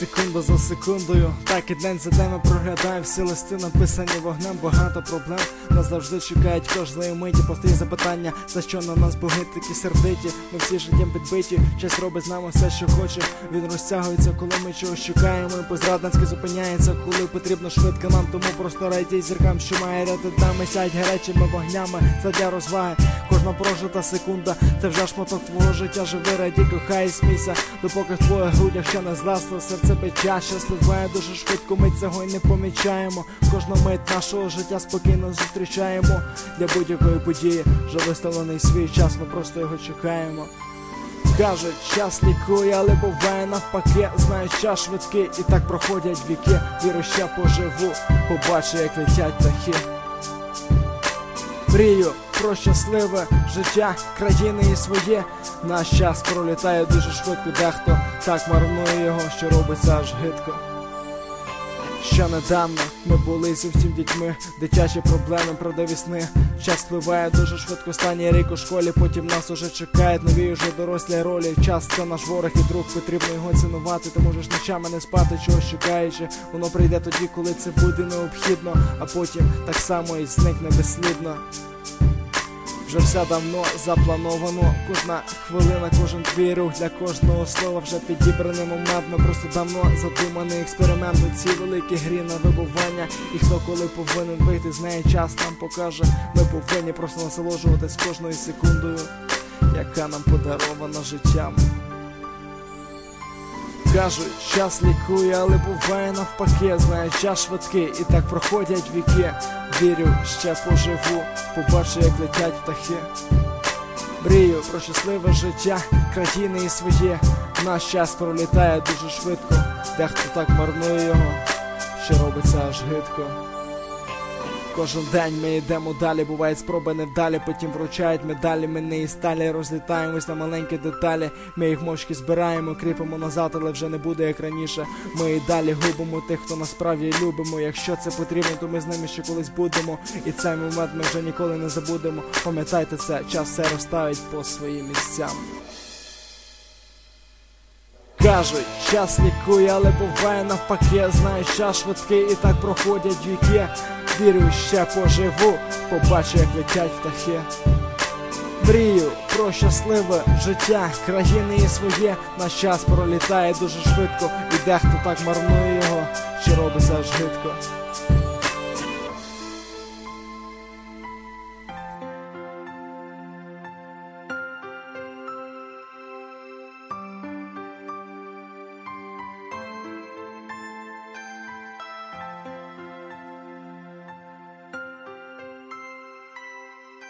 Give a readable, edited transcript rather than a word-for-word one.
секунда за секундою, так і день за днем проглядаю. Всі листи написані вогнем, багато проблем нас завжди чекають кожної миті. Постає запитання, за що на нас боги такі сердиті. Ми всі життям підбиті, час робить з нами все, що хоче. Він розтягується, коли ми чогось чекаємо. Позрадницьки зупиняється, коли потрібно швидко нам. Тому просто радій зіркам, що має ряд нами. Сядь гарячими вогнями задля розваги. Кожна прожита секунда, це вже шматок твого життя. Живи, радій, кохай, смійся, допоки в твоїх грудях ще не згасло серце биття. Щасливає дуже швидко, ми цього й не помічаємо. Кожну мить нашого життя спокійно зустрічаємо. Для будь-якої події вже виставлений свій час, ми просто його чекаємо. Кажуть, час лікує, але буває навпаки. Знаю, час швидкий, і так проходять віки. Вірю, ще поживу, побачу, як летять птахи. Мрію про щасливе життя країни і своє. Наш час пролітає дуже швидко, дехто так марнує його, що робиться аж гидко. Що недавно ми були зовсім дітьми, дитячі проблеми, правдиві сни. Час спливає дуже швидко, останній рік у школі, потім нас уже чекають нові уже дорослі ролі. Час це наш ворог і друг, потрібно його цінувати. Ти можеш ночами не спати, чогось чекаючи. Воно прийде тоді, коли це буде необхідно, а потім так само і зникне безслідно. Вже все давно заплановано, кожна хвилина, кожен твій рух, для кожного слова вже підібраний момент. Ми просто давно задуманий експеримент у цій великій грі на вибування. І хто коли повинен вийти з неї, час нам покаже. Ми повинні просто насолоджуватись кожною секундою, яка нам подарована життям. Кажуть, час лікує, але буває навпаки. Знаю, час швидкий, і так проходять віки. Вірю, ще поживу, побачу, як летять птахи. Мрію про щасливе життя країни і своє. Наш час пролітає дуже швидко, дехто так марнує його, що робиться аж гидко. Кожен день ми йдемо далі, бувають спроби невдалі, потім вручають медалі, ми не із сталі, розлітаємось на маленькі деталі. Ми їх мовчки збираємо, кріпимо назад, але вже не буде як раніше. Ми і далі губимо тих, хто насправді любимо. Якщо це потрібно, то ми з ними ще колись будемо. І цей момент ми вже ніколи не забудемо. Пам'ятайте це, час все розставить по своїм місцям. Кажуть, час лікує, але буває навпаки. Знаю, час швидкий, і так проходять віки. Вірю, ще поживу, побачу, як летять птахи. Мрію про щасливе життя країни і своє. Наш час пролітає дуже швидко, і дехто так марнує його, що робиться аж гидко.